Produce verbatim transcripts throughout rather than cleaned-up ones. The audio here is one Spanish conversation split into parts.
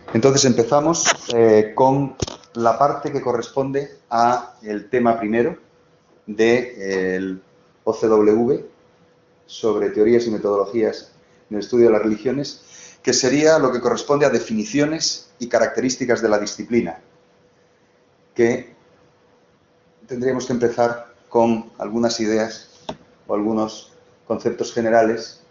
Entonces empezamos eh, con la parte que corresponde al tema primero del de, O C W sobre teorías y metodologías en el estudio de las religiones, que sería lo que corresponde a definiciones y características de la disciplina, que tendríamos que empezar con algunas ideas o algunos conceptos generales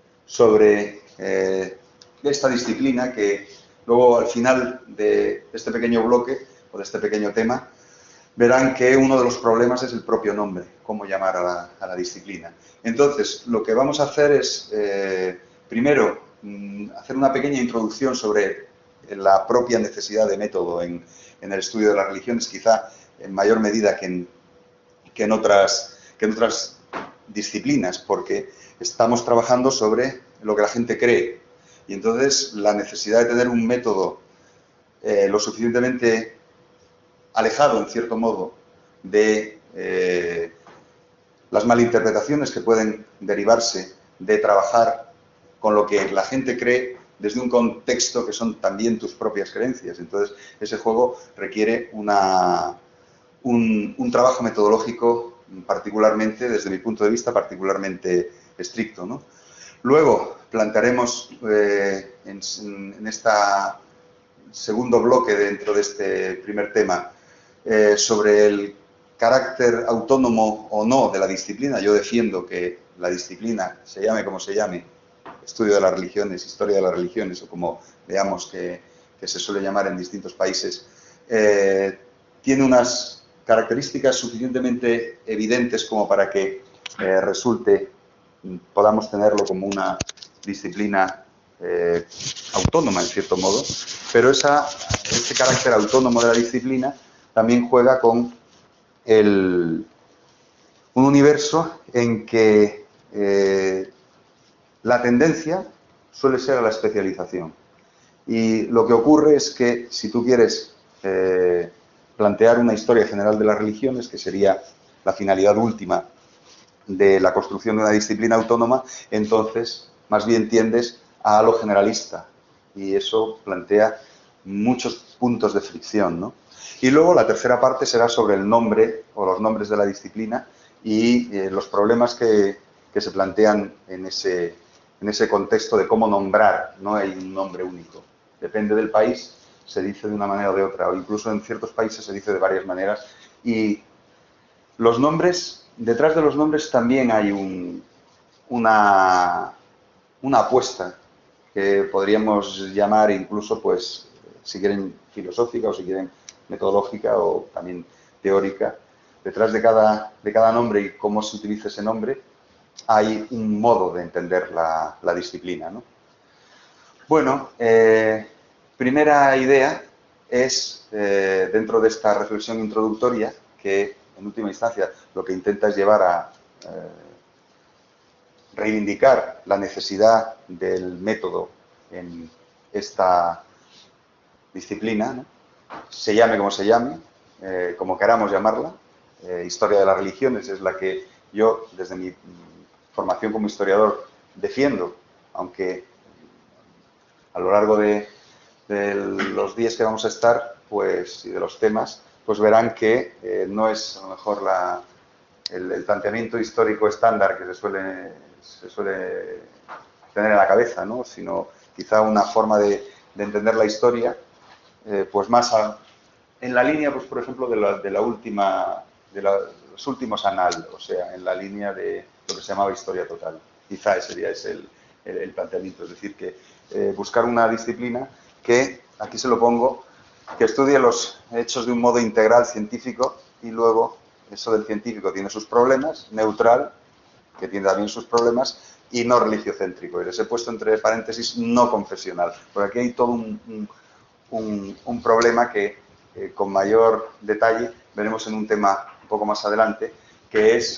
sobre eh, esta disciplina, que luego al final de este pequeño bloque o de este pequeño tema verán que uno de los problemas es el propio nombre, cómo llamar a la, a la disciplina. Entonces, lo que vamos a hacer es, eh, primero, mmm, hacer una pequeña introducción sobre la propia necesidad de método en, en el estudio de las religiones, quizá en mayor medida que en, que en, otras, que en otras disciplinas, porque estamos trabajando sobre lo que la gente cree. Y entonces, la necesidad de tener un método eh, lo suficientemente alejado, en cierto modo, de eh, las malinterpretaciones que pueden derivarse de trabajar con lo que la gente cree desde un contexto que son también tus propias creencias. Entonces, ese juego requiere una, un, un trabajo metodológico particularmente, desde mi punto de vista, particularmente estricto, ¿no? Luego, plantearemos eh, en, en este segundo bloque dentro de este primer tema Eh, sobre el carácter autónomo o no de la disciplina. Yo defiendo que la disciplina, se llame como se llame, estudio de las religiones, historia de las religiones, o como veamos que, que se suele llamar en distintos países, eh, tiene unas características suficientemente evidentes como para que eh, resulte, podamos tenerlo como una disciplina eh, autónoma, en cierto modo, pero esa, ese carácter autónomo de la disciplina también juega con el, un universo en que eh, la tendencia suele ser a la especialización. Y lo que ocurre es que si tú quieres eh, plantear una historia general de las religiones, que sería la finalidad última de la construcción de una disciplina autónoma, entonces más bien tiendes a lo generalista. Y eso plantea muchos puntos de fricción, ¿no? Y luego la tercera parte será sobre el nombre o los nombres de la disciplina y eh, los problemas que, que se plantean en ese, en ese contexto de cómo nombrar. No hay un nombre único. Depende del país, se dice de una manera o de otra, o incluso en ciertos países se dice de varias maneras. Y los nombres, detrás de los nombres también hay un, una, una apuesta que podríamos llamar incluso, pues, si quieren filosófica o si quieren metodológica o también teórica. Detrás de cada, de cada nombre y cómo se utiliza ese nombre hay un modo de entender la, la disciplina, ¿no? Bueno, eh, primera idea es, eh, dentro de esta reflexión introductoria, que en última instancia lo que intenta es llevar a eh, reivindicar la necesidad del método en esta disciplina, ¿no? Se llame como se llame, eh, como queramos llamarla. Eh, historia de las religiones es la que yo, desde mi formación como historiador, defiendo, aunque a lo largo de, de los días que vamos a estar, pues, y de los temas, pues verán que eh, no es a lo mejor la, el, el planteamiento histórico estándar que se suele, se suele tener en la cabeza, ¿no? Sino quizá una forma de, de entender la historia, eh, pues más a, en la línea, pues por ejemplo, de la, de la última, de la, los últimos anal, o sea, en la línea de lo que se llamaba historia total. Quizá ese sería ese el, el, el planteamiento, es decir, que eh, buscar una disciplina que, aquí se lo pongo, que estudie los hechos de un modo integral científico y luego eso del científico tiene sus problemas, neutral, que tiene también sus problemas, y no religiocéntrico. Y les he puesto entre paréntesis no confesional, porque aquí hay todo un, un, un, un problema que eh, con mayor detalle veremos en un tema un poco más adelante, que es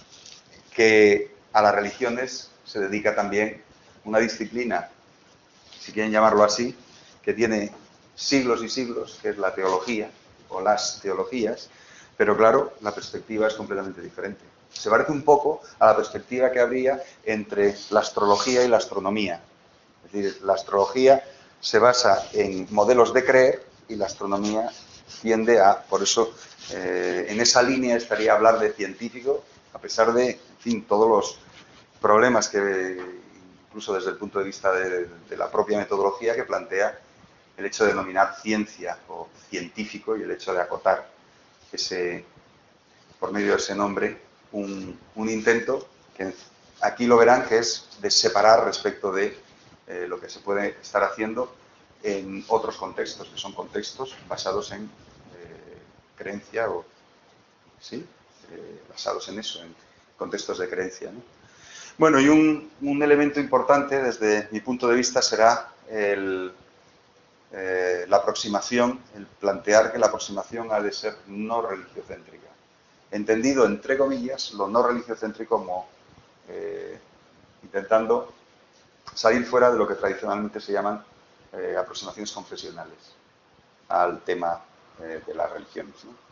que a las religiones se dedica también una disciplina, si quieren llamarlo así, que tiene siglos y siglos, que es la teología o las teologías, pero claro, la perspectiva es completamente diferente. Se parece un poco a la perspectiva que habría entre la astrología y la astronomía. Es decir, la astrología se basa en modelos de creer y la astronomía tiende a, por eso, eh, en esa línea estaría hablar de científico, a pesar de, en fin, todos los problemas que, incluso desde el punto de vista de, de la propia metodología, que plantea el hecho de denominar ciencia o científico y el hecho de acotar ese, por medio de ese nombre, un, un intento que aquí lo verán que es de separar respecto de eh, lo que se puede estar haciendo en otros contextos, que son contextos basados en eh, creencia o, sí, eh, basados en eso, en contextos de creencia, ¿no? Bueno, y un, un elemento importante desde mi punto de vista será el, eh, la aproximación, el plantear que la aproximación ha de ser no religiocéntrica. Entendido, entre comillas, lo no religiocéntrico como eh, intentando salir fuera de lo que tradicionalmente se llaman eh, aproximaciones confesionales al tema eh, de las religiones,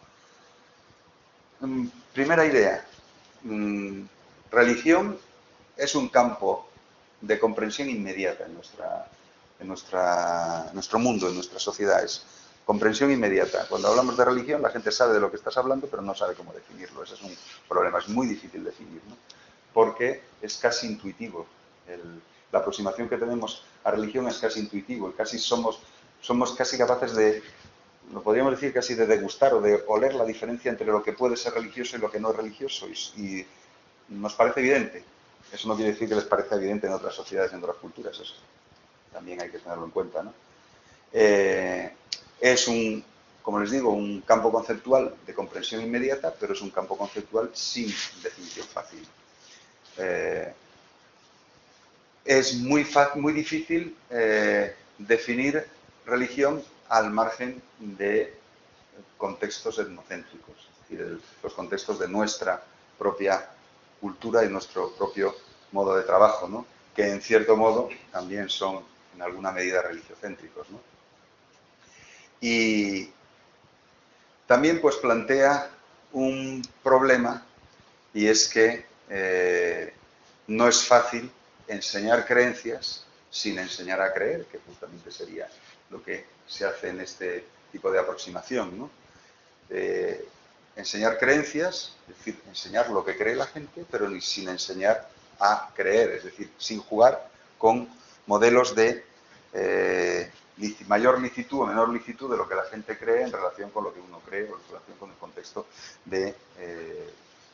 ¿no? Mm, primera idea. Mm, religión es un campo de comprensión inmediata en, nuestra, en nuestra, nuestro mundo, en nuestras sociedades. Comprensión inmediata. Cuando hablamos de religión, la gente sabe de lo que estás hablando, pero no sabe cómo definirlo. Ese es un problema, es muy difícil definir, ¿no? Porque es casi intuitivo. El, la aproximación que tenemos a religión es casi intuitivo y casi somos, somos casi capaces de, lo podríamos decir casi de degustar o de oler la diferencia entre lo que puede ser religioso y lo que no es religioso. Y, y nos parece evidente. Eso no quiere decir que les parezca evidente en otras sociedades, en otras culturas. Eso también hay que tenerlo en cuenta, ¿no? Eh, es un, como les digo, un campo conceptual de comprensión inmediata, pero es un campo conceptual sin definición fácil. Eh, es muy, muy difícil eh, definir religión al margen de contextos etnocéntricos, es decir, los contextos de nuestra propia cultura y nuestro propio modo de trabajo, ¿no? Que en cierto modo también son en alguna medida religiocéntricos, ¿no? Y también pues plantea un problema y es que eh, no es fácil enseñar creencias sin enseñar a creer, que justamente sería lo que se hace en este tipo de aproximación, ¿no? Eh, enseñar creencias, es decir, enseñar lo que cree la gente, pero ni sin enseñar a creer, es decir, sin jugar con modelos de eh, mayor licitud o menor licitud de lo que la gente cree en relación con lo que uno cree o en relación con el contexto de, eh,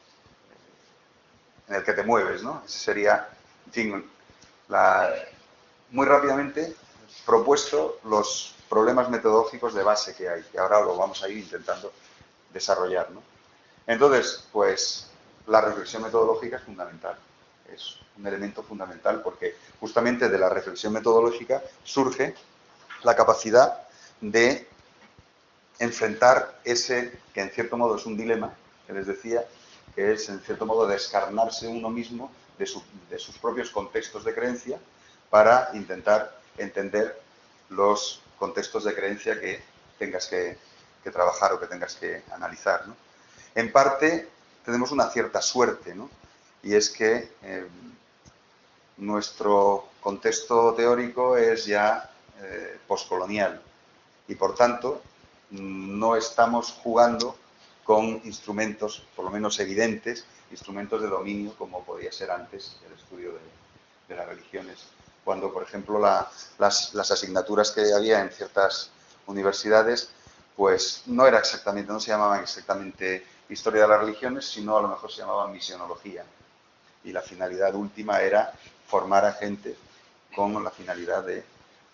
en el que te mueves, ¿no? Ese sería, en fin, la, muy rápidamente propuesto los problemas metodológicos de base que hay, que ahora lo vamos a ir intentando desarrollar, ¿no? Entonces, pues la reflexión metodológica es fundamental, es un elemento fundamental porque justamente de la reflexión metodológica surge la capacidad de enfrentar ese, que en cierto modo es un dilema, que les decía, que es en cierto modo descarnarse uno mismo de, su, de sus propios contextos de creencia para intentar entender los contextos de creencia que tengas que, que trabajar o que tengas que analizar, ¿no? En parte tenemos una cierta suerte, ¿no? Y es que eh, nuestro contexto teórico es ya eh, poscolonial y por tanto no estamos jugando con instrumentos, por lo menos evidentes, instrumentos de dominio como podía ser antes el estudio de, de las religiones. Cuando, por ejemplo, la, las, las asignaturas que había en ciertas universidades, pues no era exactamente, no se llamaban exactamente historia de las religiones, sino a lo mejor se llamaban misionología. Y la finalidad última era formar a gente con la finalidad de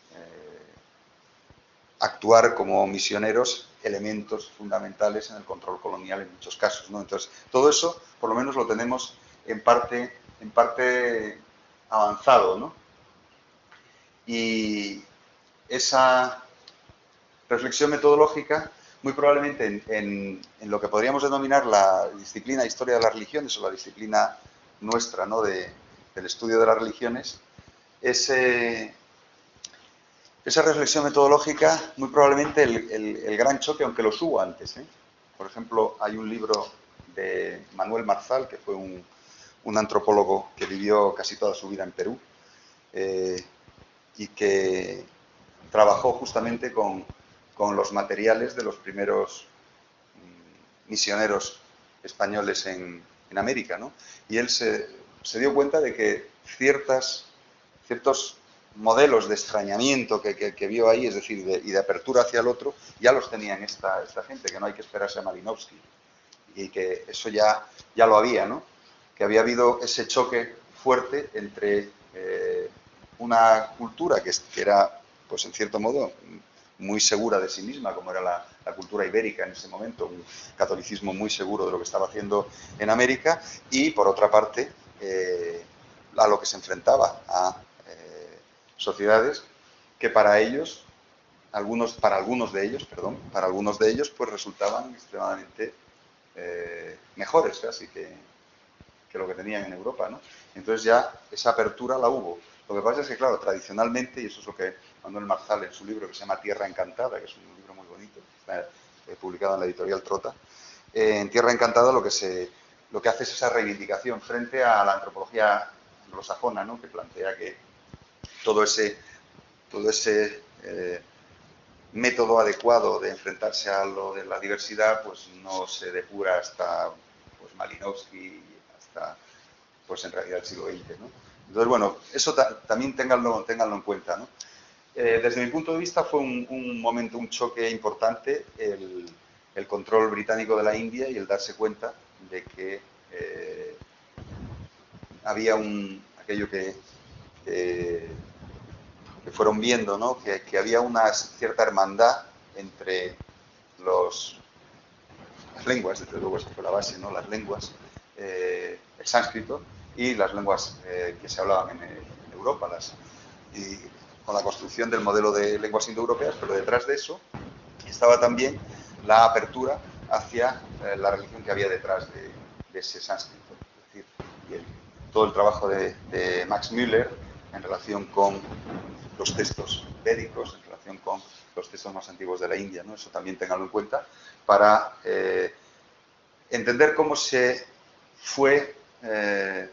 actuar como misioneros, elementos fundamentales en el control colonial en muchos casos, ¿no? Entonces, todo eso, por lo menos, lo tenemos en parte, en parte avanzado, ¿no? Y esa reflexión metodológica, muy probablemente en, en, en lo que podríamos denominar la disciplina de historia de las religiones o la disciplina nuestra, ¿no? de, del estudio de las religiones, ese... Esa reflexión metodológica, muy probablemente el, el, el gran choque, aunque lo hubo antes, ¿eh? Por ejemplo, hay un libro de Manuel Marzal, que fue un, un antropólogo que vivió casi toda su vida en Perú, eh, y que trabajó justamente con, con los materiales de los primeros mm, misioneros españoles en, en América, ¿no? Y él se, se dio cuenta de que ciertas, ciertos modelos de extrañamiento que, que, que vio ahí, es decir, de, y de apertura hacia el otro, ya los tenían esta, esta gente, que no hay que esperarse a Malinowski, y que eso ya, ya lo había, ¿no? Que había habido ese choque fuerte entre eh, una cultura que, que era, pues en cierto modo, muy segura de sí misma, como era la, la cultura ibérica en ese momento, un catolicismo muy seguro de lo que estaba haciendo en América, y por otra parte, eh, a lo que se enfrentaba a eh, sociedades que para ellos, algunos, para algunos de ellos, perdón, para algunos de ellos, pues resultaban extremadamente eh, mejores casi que, que lo que tenían en Europa, ¿no? Entonces ya esa apertura la hubo. Lo que pasa es que, claro, tradicionalmente, y eso es lo que Manuel Marzal en su libro que se llama Tierra Encantada, que es un libro muy bonito, está eh, publicado en la editorial Trota, eh, en Tierra Encantada lo que, se, lo que hace es esa reivindicación frente a la antropología anglosajona, ¿no? Que plantea que todo ese, todo ese eh, método adecuado de enfrentarse a lo de la diversidad, pues no se depura hasta pues, Malinowski, hasta pues en realidad el siglo veinte, ¿no? Entonces, bueno, eso ta también ténganlo, ténganlo en cuenta, ¿no? Eh, desde mi punto de vista fue un, un momento, un choque importante el, el, control británico de la India y el darse cuenta de que eh, había un, aquello que, que, que fueron viendo, ¿no? Que, que había una cierta hermandad entre los, las lenguas, desde luego esa fue la base, ¿no? Las lenguas, eh, el sánscrito y las lenguas eh, que se hablaban en, en Europa, las, y con la construcción del modelo de lenguas indoeuropeas, pero detrás de eso estaba también la apertura hacia eh, la religión que había detrás de, de ese sánscrito. Es decir, y el, todo el trabajo de, de Max Müller en relación con los textos védicos, en relación con los textos más antiguos de la India, ¿no? Eso también tenganlo en cuenta para eh, entender cómo se fue eh,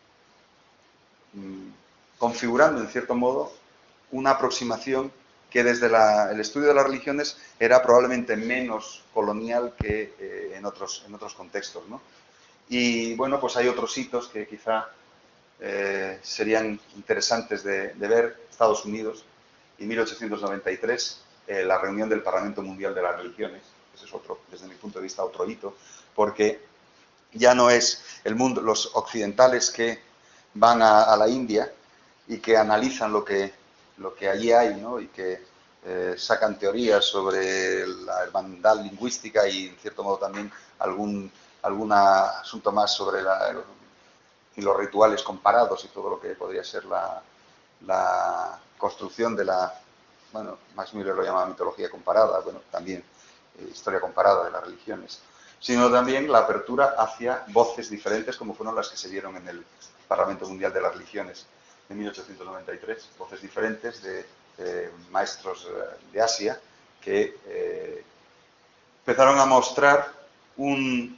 configurando, en cierto modo, una aproximación que desde la, el estudio de las religiones era probablemente menos colonial que eh, en, otros, en otros contextos, ¿no? Y bueno, pues hay otros hitos que quizá eh, serían interesantes de, de ver. Estados Unidos, y mil ochocientos noventa y tres, eh, la reunión del Parlamento Mundial de las Religiones. Ese es otro, desde mi punto de vista, otro hito, porque ya no es el mundo, los occidentales que van a, a la India y que analizan lo que, lo que allí hay, ¿no? Y que eh, sacan teorías sobre la hermandad lingüística y, en cierto modo, también algún algún asunto más sobre la, y los rituales comparados y todo lo que podría ser la, la construcción de la, bueno, Max Müller lo llama mitología comparada, bueno, también eh, historia comparada de las religiones, sino también la apertura hacia voces diferentes como fueron las que se dieron en el Parlamento Mundial de las Religiones de mil ochocientos noventa y tres, voces diferentes de, de maestros de Asia que eh, empezaron a mostrar un,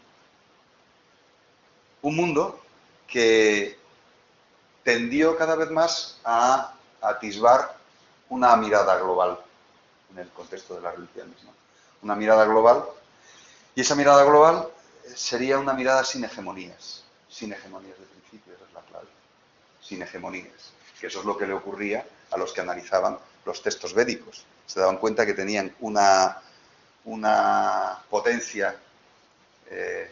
un mundo que tendió cada vez más a atisbar una mirada global en el contexto de las religiones, ¿no? Una mirada global, y esa mirada global sería una mirada sin hegemonías, sin hegemonías de principio, esa es la clave, sin hegemonías, que eso es lo que le ocurría a los que analizaban los textos védicos. Se daban cuenta que tenían una, una potencia eh,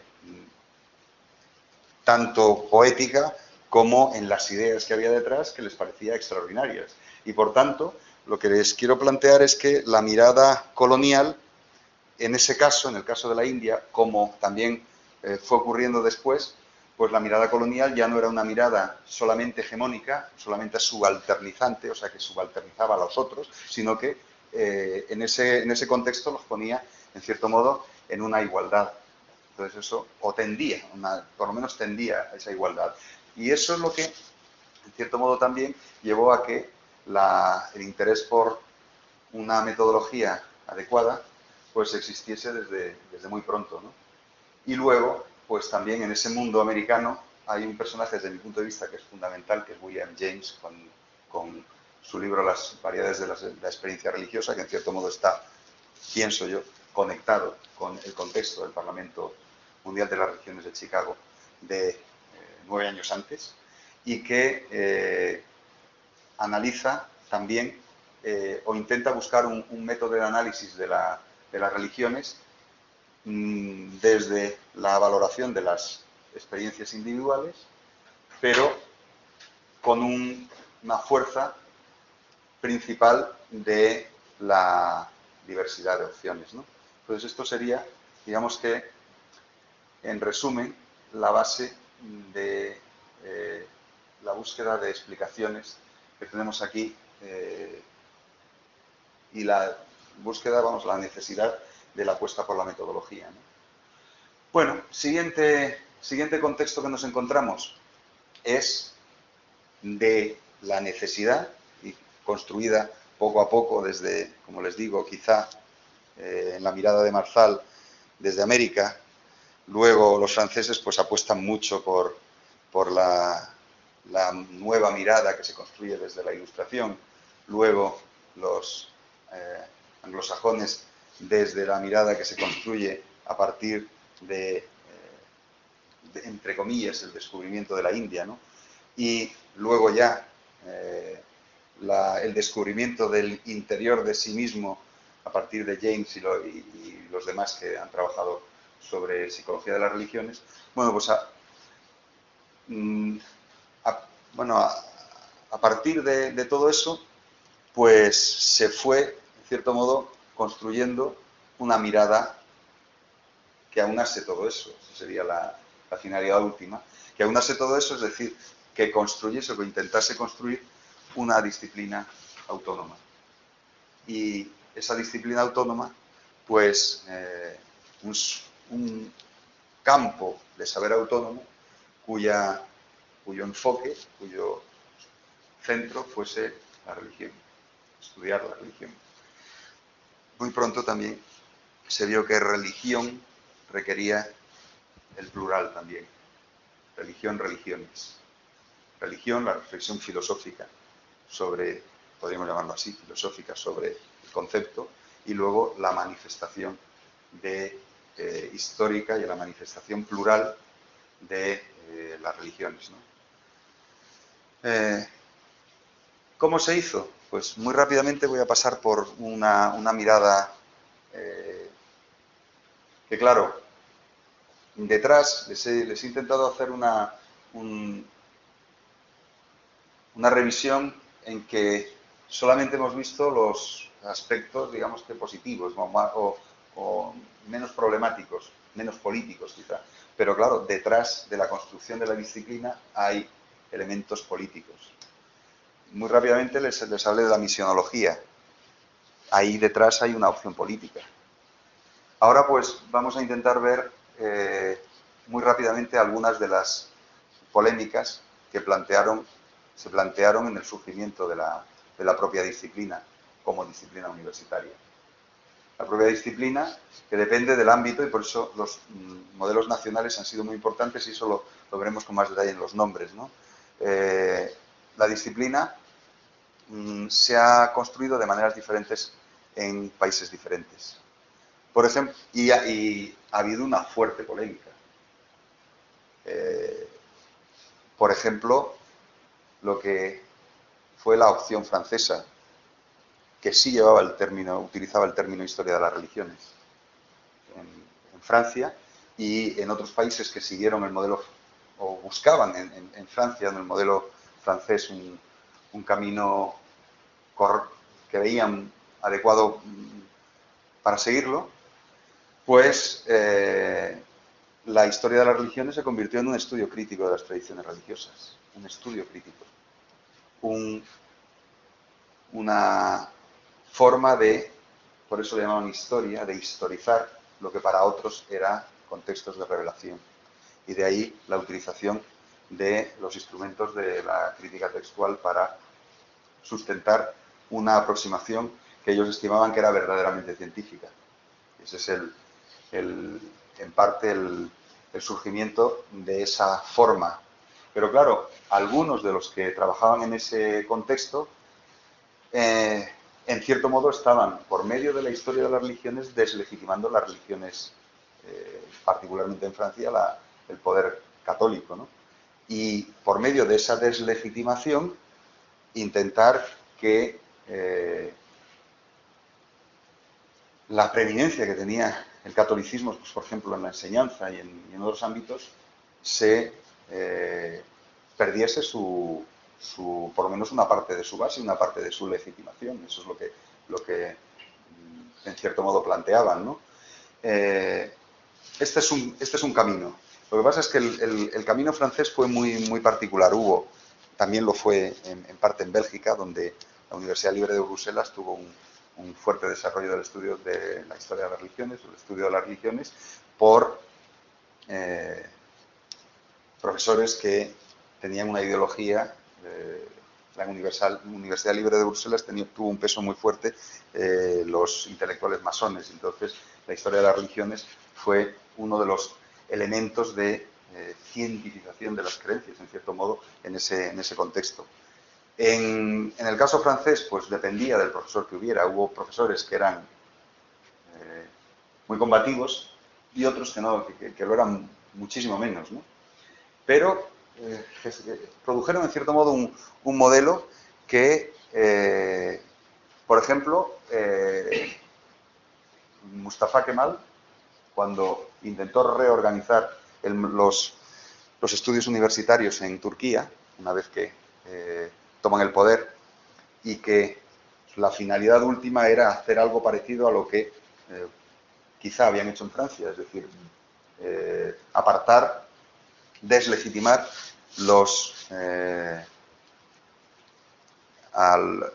tanto poética como en las ideas que había detrás, que les parecía extraordinarias. Y por tanto, lo que les quiero plantear es que la mirada colonial, en ese caso, en el caso de la India, como también eh, fue ocurriendo después, pues la mirada colonial ya no era una mirada solamente hegemónica, solamente subalternizante, o sea, que subalternizaba a los otros, sino que eh, en, ese, en ese contexto los ponía, en cierto modo, en una igualdad. Entonces eso, o tendía, una, por lo menos tendía a esa igualdad. Y eso es lo que, en cierto modo, también llevó a que la, el interés por una metodología adecuada, pues existiese desde, desde muy pronto, ¿no? Y luego, pues también en ese mundo americano hay un personaje, desde mi punto de vista, que es fundamental, que es William James, con, con su libro Las variedades de la, de la experiencia religiosa, que en cierto modo está, pienso yo, conectado con el contexto del Parlamento Mundial de las Religiones de Chicago de eh, nueve años antes, y que eh, analiza también eh, o intenta buscar un, un método de análisis de, la, de las religiones mmm, desde la valoración de las experiencias individuales, pero con un, una fuerza principal de la diversidad de opciones, ¿no? Entonces esto sería, digamos que, en resumen, la base de eh, la búsqueda de explicaciones que tenemos aquí eh, y la búsqueda, vamos, la necesidad de la apuesta por la metodología, ¿no? Bueno, siguiente, siguiente contexto que nos encontramos es de la necesidad, y construida poco a poco desde, como les digo, quizá eh, en la mirada de Marzal desde América. Luego los franceses pues apuestan mucho por, por la, la nueva mirada que se construye desde la Ilustración. Luego los eh, anglosajones desde la mirada que se construye a partir de, eh, de, entre comillas, el descubrimiento de la India, ¿no? Y luego ya eh, la, el descubrimiento del interior de sí mismo a partir de James y, lo, y, y los demás que han trabajado sobre psicología de las religiones. Bueno, pues a, a, bueno, a, a partir de, de todo eso, pues se fue, en cierto modo, construyendo una mirada que aunase todo eso. Esa sería la, la finalidad última. Que aunase todo eso, es decir, que construyese o que intentase construir una disciplina autónoma. Y esa disciplina autónoma, pues, eh, un, un campo de saber autónomo cuya, cuyo enfoque, cuyo centro fuese la religión, estudiar la religión. Muy pronto también se vio que religión requería el plural también. Religión, religiones. Religión, la reflexión filosófica sobre, podríamos llamarlo así, filosófica sobre el concepto, y luego la manifestación de, eh, histórica y la manifestación plural de eh, las religiones, ¿no? Eh, ¿Cómo se hizo? Pues muy rápidamente voy a pasar por una, una mirada eh, que, claro, detrás les he, les he intentado hacer una, un, una revisión en que solamente hemos visto los aspectos, digamos que positivos o, o, o menos problemáticos, menos políticos quizá. Pero claro, detrás de la construcción de la disciplina hay elementos políticos. Muy rápidamente les, les hablé de la misionología. Ahí detrás hay una opción política. Ahora pues vamos a intentar ver eh, muy rápidamente algunas de las polémicas que plantearon, se plantearon en el surgimiento de la, de la propia disciplina como disciplina universitaria. La propia disciplina que depende del ámbito y por eso los mm, modelos nacionales han sido muy importantes y eso lo, lo veremos con más detalle en los nombres, ¿no? Eh, la disciplina mm, se ha construido de maneras diferentes en países diferentes. Por ejemplo, y ha, y ha habido una fuerte polémica. Eh, por ejemplo, lo que fue la opción francesa, que sí llevaba el término, utilizaba el término historia de las religiones en, en Francia, y en otros países que siguieron el modelo, o buscaban en, en, en Francia, en el modelo francés, un, un camino que veían adecuado para seguirlo, pues eh, la historia de las religiones se convirtió en un estudio crítico de las tradiciones religiosas, un estudio crítico, un, una forma de, por eso le llamaban historia, de historizar lo que para otros era contextos de revelación. Y de ahí la utilización de los instrumentos de la crítica textual para sustentar una aproximación que ellos estimaban que era verdaderamente científica. Ese es el, el, en parte el, el surgimiento de esa forma. Pero claro, algunos de los que trabajaban en ese contexto eh, en cierto modo estaban, por medio de la historia de las religiones, deslegitimando las religiones, eh, particularmente en Francia, la, el poder católico, ¿no? Y por medio de esa deslegitimación, intentar que eh, la preeminencia que tenía el catolicismo, pues, por ejemplo, en la enseñanza y en, y en otros ámbitos, se eh, perdiese su, su, por lo menos una parte de su base y una parte de su legitimación. Eso es lo que, lo que en cierto modo planteaban, ¿no? Eh, este, es un, este es un camino. Lo que pasa es que el, el, el camino francés fue muy, muy particular. Hubo, también lo fue en, en parte en Bélgica, donde la Universidad Libre de Bruselas tuvo un, un fuerte desarrollo del estudio de la historia de las religiones, el estudio de las religiones, por eh, profesores que tenían una ideología. Eh, la Universal, Universidad Libre de Bruselas tenía, tuvo un peso muy fuerte, eh, los intelectuales masones. Entonces, la historia de las religiones fue uno de los elementos de eh, cientificación de las creencias, en cierto modo, en ese, en ese contexto. En, en el caso francés, pues dependía del profesor que hubiera. Hubo profesores que eran eh, muy combativos y otros que no, que, que lo eran muchísimo menos, ¿no? Pero eh, produjeron en cierto modo un, un modelo que, eh, por ejemplo, eh, Mustafa Kemal, cuando intentó reorganizar el, los, los estudios universitarios en Turquía, una vez que eh, toman el poder, y que la finalidad última era hacer algo parecido a lo que eh, quizá habían hecho en Francia, es decir, eh, apartar, deslegitimar los eh, al,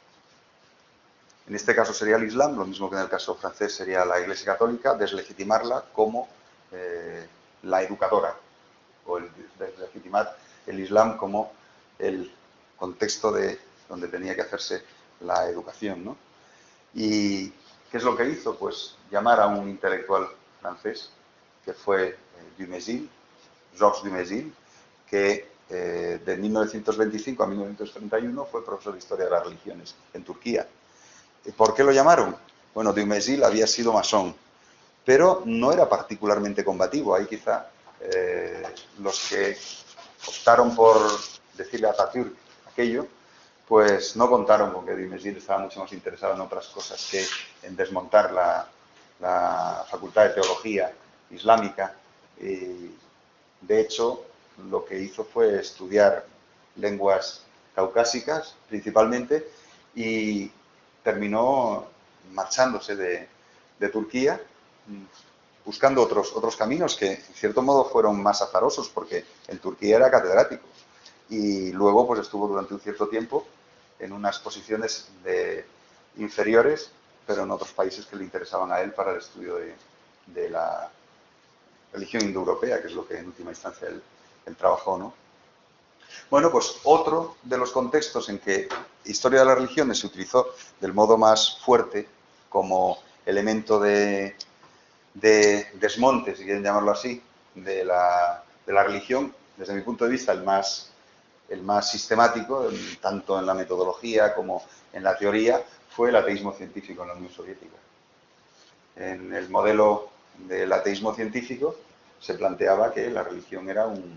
en este caso sería el Islam, lo mismo que en el caso francés sería la Iglesia Católica, deslegitimarla como eh, la educadora, o el, deslegitimar el Islam como el contexto de donde tenía que hacerse la educación, ¿no? ¿Y qué es lo que hizo? Pues llamar a un intelectual francés, que fue eh, Dumézil, Georges Dumézil, que eh, de mil novecientos veinticinco a mil novecientos treinta y uno fue profesor de Historia de las Religiones en Turquía. ¿Por qué lo llamaron? Bueno, Dumézil había sido masón, pero no era particularmente combativo. Ahí quizá eh, los que optaron por decirle a Atatürk aquello, pues no contaron con que Dumézil estaba mucho más interesado en otras cosas que en desmontar la, la Facultad de Teología Islámica. Y, de hecho, lo que hizo fue estudiar lenguas caucásicas, principalmente, y terminó marchándose de, de Turquía, buscando otros, otros caminos que, en cierto modo, fueron más azarosos, porque en Turquía era catedrático. Y luego, pues estuvo durante un cierto tiempo en unas posiciones de inferiores, pero en otros países que le interesaban a él para el estudio de, de la religión indoeuropea, que es lo que en última instancia él, él trabajó, ¿no? Bueno, pues otro de los contextos en que historia de las religiones se utilizó del modo más fuerte como elemento de, de desmonte, si quieren llamarlo así, de la, de la religión, desde mi punto de vista el más, el más sistemático, tanto en la metodología como en la teoría, fue el ateísmo científico en la Unión Soviética. En el modelo del ateísmo científico se planteaba que la religión era un,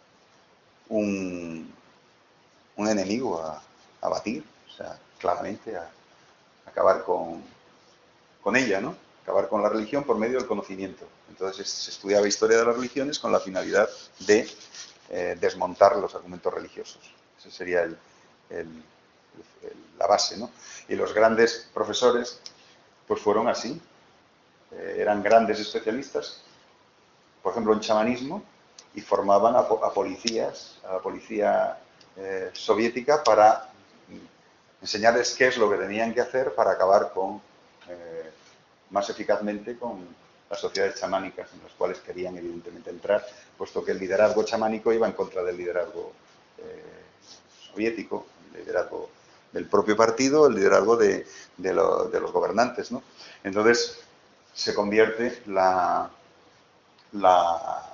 un, un enemigo a, a batir, o sea, claramente a, a acabar con, con ella, ¿no? Acabar con la religión por medio del conocimiento. Entonces se estudiaba historia de las religiones con la finalidad de eh, desmontar los argumentos religiosos. Ese sería el, el, el, la base, ¿no? Y los grandes profesores pues fueron así. Eh, eran grandes especialistas, por ejemplo, en chamanismo, y formaban a, a policías, a la policía eh, soviética para enseñarles qué es lo que tenían que hacer para acabar con, eh, más eficazmente con las sociedades chamánicas en las cuales querían evidentemente entrar, puesto que el liderazgo chamánico iba en contra del liderazgo eh, soviético, el liderazgo del propio partido, el liderazgo de, de, lo, de los gobernantes, ¿no? Entonces se convierte la, la,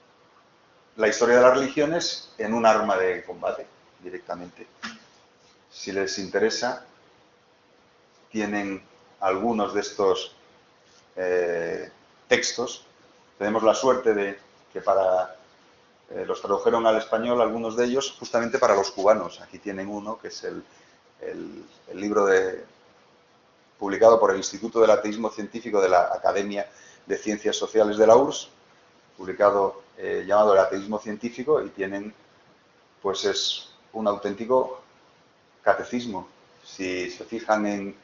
la historia de las religiones en un arma de combate directamente. si les interesa, tienen algunos de estos eh, textos. Tenemos la suerte de que para eh, los tradujeron al español algunos de ellos justamente para los cubanos. Aquí tienen uno que es el, el, el libro de, publicado por el Instituto del Ateísmo Científico de la Academia de Ciencias Sociales de la U R S S, publicado eh, llamado El Ateísmo Científico, y tienen, pues es un auténtico catecismo. Si se fijan en,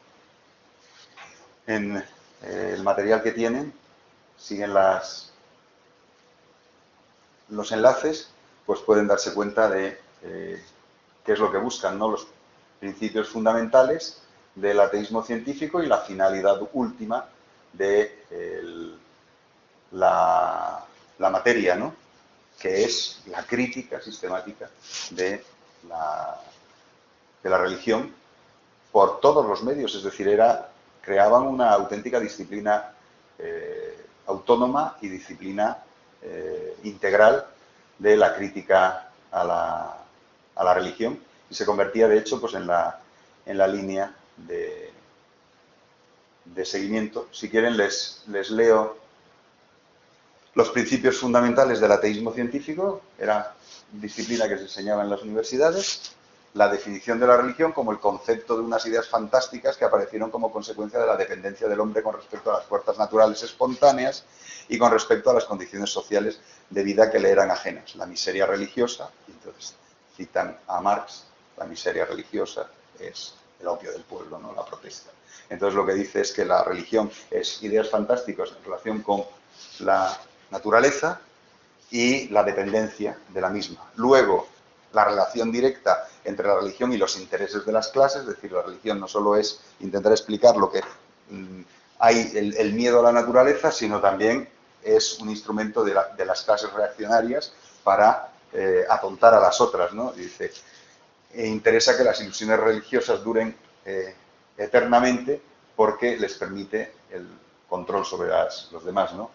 en eh, el material que tienen, siguen las, los enlaces, pues pueden darse cuenta de eh, qué es lo que buscan, ¿no? Los principios fundamentales del ateísmo científico y la finalidad última de el, la, la materia, ¿no? Que es la crítica sistemática de la, de la religión por todos los medios, es decir, era, creaban una auténtica disciplina eh, autónoma y disciplina eh, integral de la crítica a la, a la religión, y se convertía, de hecho, pues en la, en la línea de, de seguimiento. Si quieren, les, les leo los principios fundamentales del ateísmo científico. Era disciplina que se enseñaba en las universidades. La definición de la religión como el concepto de unas ideas fantásticas que aparecieron como consecuencia de la dependencia del hombre con respecto a las fuerzas naturales espontáneas y con respecto a las condiciones sociales de vida que le eran ajenas. La miseria religiosa, y entonces citan a Marx, la miseria religiosa es el opio del pueblo, ¿no? La protesta. Entonces lo que dice es que la religión es ideas fantásticas en relación con la naturaleza y la dependencia de la misma. Luego, la relación directa entre la religión y los intereses de las clases, es decir, la religión no solo es intentar explicar lo que mmm, hay el, el miedo a la naturaleza, sino también es un instrumento de, la, de las clases reaccionarias para eh, atontar a las otras, ¿no? Dice, e interesa que las ilusiones religiosas duren eh, eternamente porque les permite el control sobre las, los demás, ¿no?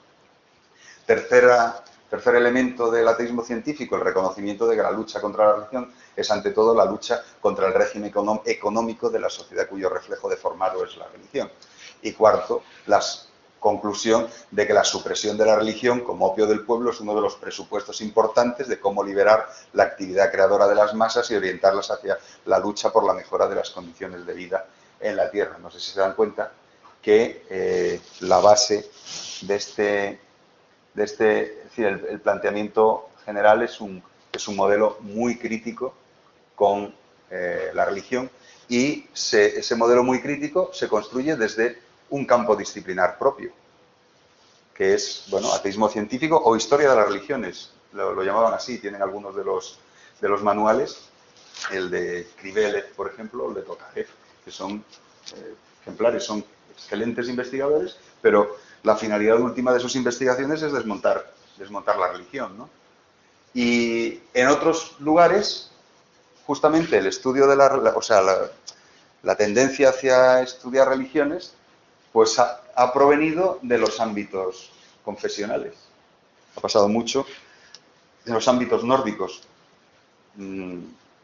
Tercera, tercer elemento del ateísmo científico, el reconocimiento de que la lucha contra la religión es ante todo la lucha contra el régimen económico de la sociedad cuyo reflejo deformado es la religión. Y cuarto, la conclusión de que la supresión de la religión como opio del pueblo es uno de los presupuestos importantes de cómo liberar la actividad creadora de las masas y orientarlas hacia la lucha por la mejora de las condiciones de vida en la tierra. No sé si se dan cuenta que eh, la base de este... de este, es decir, el, el planteamiento general es un, es un modelo muy crítico con eh, la religión, y se, ese modelo muy crítico se construye desde un campo disciplinar propio, que es, bueno, ateísmo científico o historia de las religiones, lo, lo llamaban así, tienen algunos de los, de los manuales, el de Krivelev, por ejemplo, el de Tokarev, que son eh, ejemplares, son excelentes investigadores, pero la finalidad última de sus investigaciones es desmontar, desmontar la religión, ¿no? Y en otros lugares, justamente el estudio de la, o sea, la, la tendencia hacia estudiar religiones, pues ha, ha provenido de los ámbitos confesionales. Ha pasado mucho en los ámbitos nórdicos. Mm,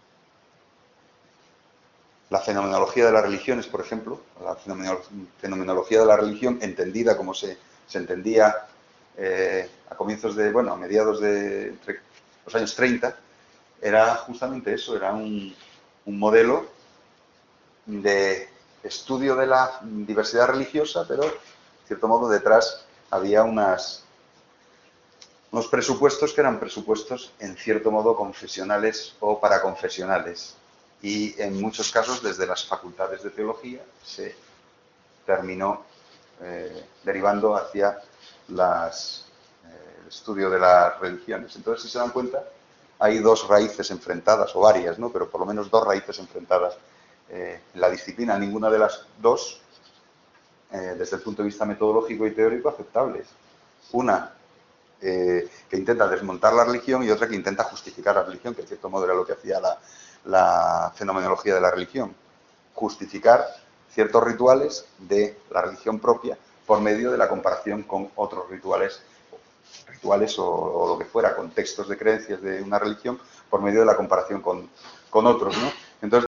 La fenomenología de las religiones, por ejemplo, la fenomenología de la religión entendida como se, se entendía eh, a comienzos de, bueno, a mediados de entre los años treinta, era justamente eso, era un, un modelo de estudio de la diversidad religiosa, pero, de cierto modo, detrás había unas, unos presupuestos que eran presupuestos, en cierto modo, confesionales o paraconfesionales. Y en muchos casos, desde las facultades de teología, se terminó eh, derivando hacia las, eh, el estudio de las religiones. Entonces, si se dan cuenta, hay dos raíces enfrentadas, o varias, ¿no? Pero por lo menos dos raíces enfrentadas eh, en la disciplina. Ninguna de las dos, eh, desde el punto de vista metodológico y teórico, aceptables. Una eh, que intenta desmontar la religión y otra que intenta justificar la religión, que en cierto modo era lo que hacía la, la fenomenología de la religión. Justificar ciertos rituales de la religión propia por medio de la comparación con otros rituales, rituales o, o lo que fuera, con textos de creencias de una religión, por medio de la comparación con, con otros, ¿no? Entonces,